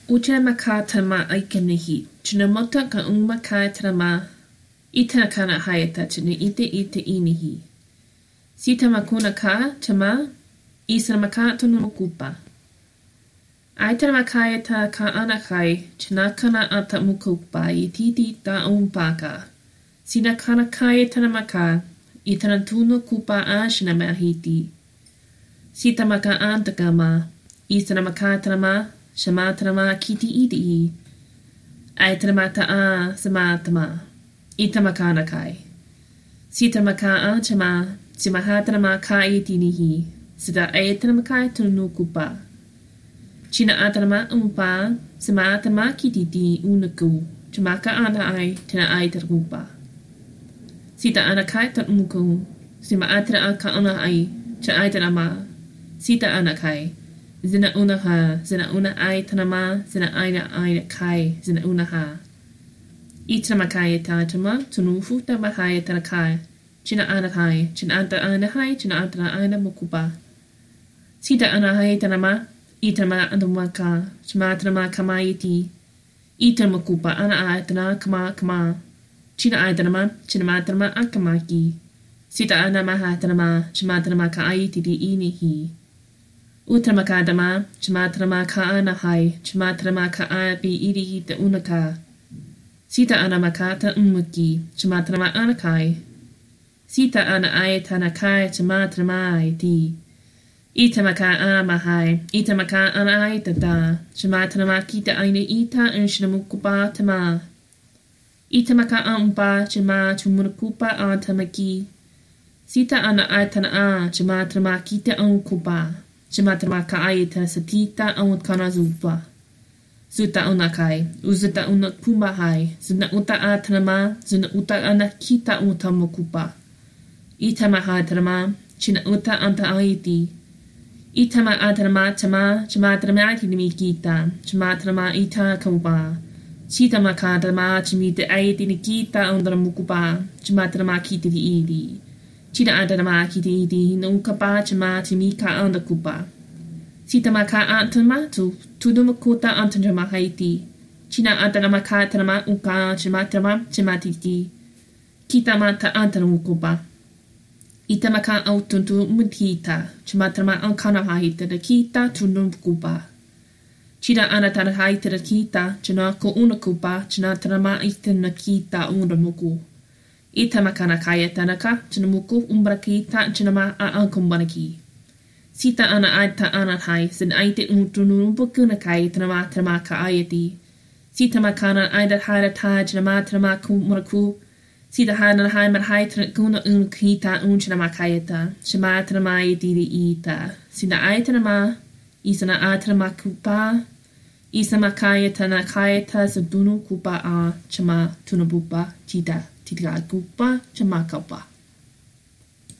Uche makatama aikanihi. Chinamota ka umakatrama. Ita kana hayata chini ite inihi. Sita makuna ka tama. Isa makato no kupa. Aita makayata ka anakai. Chinakana ata mukupa. Ititi ta umpaka. Sina kana kaya tanamaka. Itanatuno kupa ashina mahiti. Sita maka antakama. Isa makatrama. Shamatrama kiti iti. Aitramata a samatama. Itamakana kai. Sitamaka a chama. Simahatrama kai tinihi. Sida aitramakai tunukupa. China atrama umpa. Samatrama kiti unaku. Chamaka ana ai. Tina aitrakupa. Sita anakai tatmuku. Sima atra aka ana ai. Cha aitrama. Sita anakai. Zina unaha, zina una ai tanama, zina aina kai, zina unaha. Itamakai tatama, tunufu tamahai tanakai, china anakai, china anta anahai, china anta aina mukuba. Sita anahai tanama, itama andumaka, chmatrama kamaiti, itamakupa ana aitana kama, china aitanama, china matrama akamaki. Sita anamaha tanama, chmatrama kaiti di inihi. Utamakadama, chmatrama ka anahai, chmatrama ka abi iri te unaka. Sita anamakata umuki, chmatrama anakai. Sita ana ai tanakai, chmatrama ti. Itamaka amahai, itamaka ana ai tata, chmatrama kita aine ita unshinamukupa tama. Itamaka ampa, chma chumukupa antamaki. Sita ana ai tana chmatrama kita unkupa. Chamatrama kaayeta satita ang kana zupa. Zuta unakai, uzuta unakumahai, zuna uta atrama, zuna uta ana kita utamukupa. Itama atrama, china uta anta aiti. Itama atrama chama, chamatrama atinimi kita, chamatrama ita kuba. Chitama katrama chimite aiti ni kita undramukupa, chamatrama kiti iri. Chida atrama kiti iti nukapa chama chimika undakupa. Sitamaka antamatu, tudumukuta antanjama haiti. China antanamaka tanama uka chimatrama chimatiti. Kitamata antamukupa. Itamaka autuntu mudhita, chimatrama ankana haita da kita tunumukupa. Chida anatana haita da kita, chinako unakupa, chinatrama itana kita undamuku. Itamakana kaya tanaka, chinamuku umbrakita, chinama ankumbanaki. Sita ana aita anahai, sin aite untunumukuna kai trama ka ayati. Sita makana aida hada taj trama kumuraku. Sita hana hai marhai kuna unkita unchama kayata. Shama trama ayati ita. Sina aitrama, isana atrama kupa. Isama kayata na kayata sa dunu kupa a chama tunabupa tita kupa chama kapa.